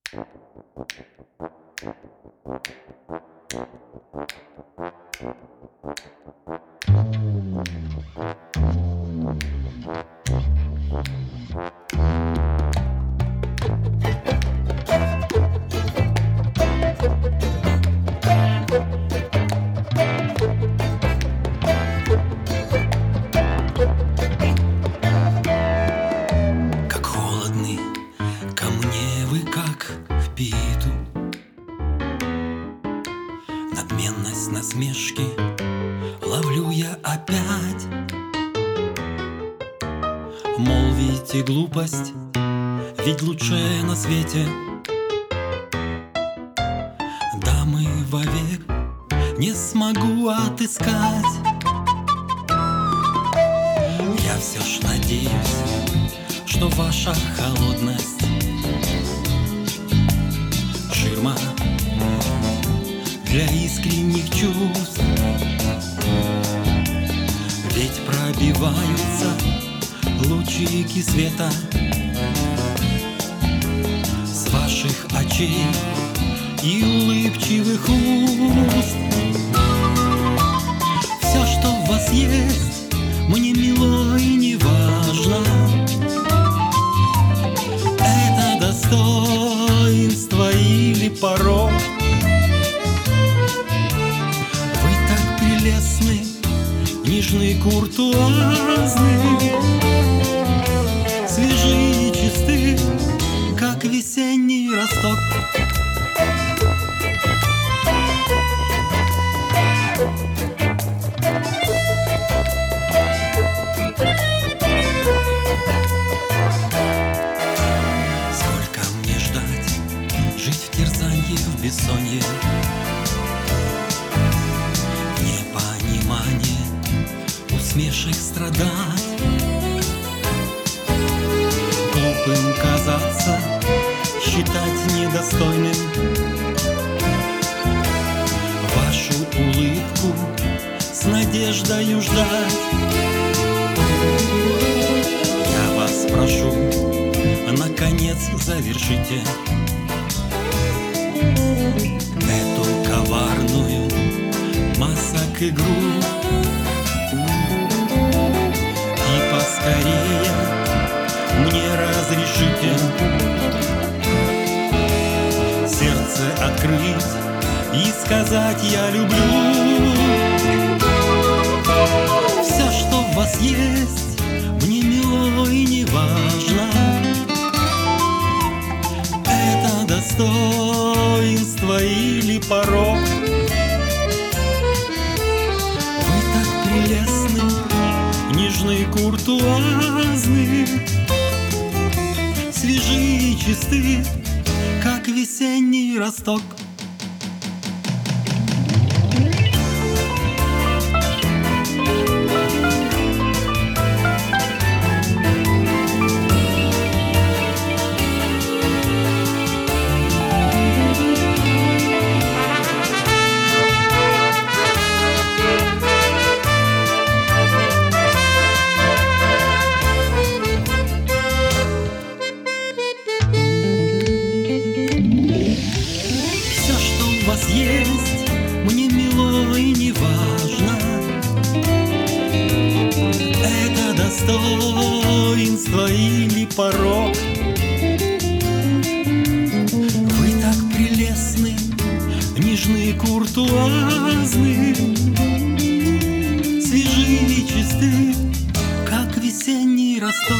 Как холодны ко мне вы, как в питу. Надменность, насмешки ловлю я опять. Молвите глупость, ведь лучшее на свете дамы вовек не смогу отыскать. Я все ж надеюсь, что ваша холодность ширма для искренних чувств. Ведь пробиваются лучики света с ваших очей и улыбчивых уст. Все, что в вас есть, мне мило и не важно. Это достоинство или порок. Вы так прелестны, нежны, куртуазны, свежи и чисты, как весенний росток. Сколько мне ждать, жить в терзанье, в бессонье, непонимание, усмешек страдать, глупым казаться, считать недостойным вашу улыбку, с надеждою ждать. Я вас прошу, наконец завершите эту коварную масок-игру и поскорее мне разрешите сердце открыть и сказать: я люблю. Все, что в вас есть, мне мило и не важно. Это достоинство или порок. Вы так прелестны, нежны, куртуазны, свежи и чисты, как весенний росток. Есть, мне мило и не важно. Это достоинство или порок. Вы так прелестны, нежны, куртуазны, свежи и чисты, как весенний росток.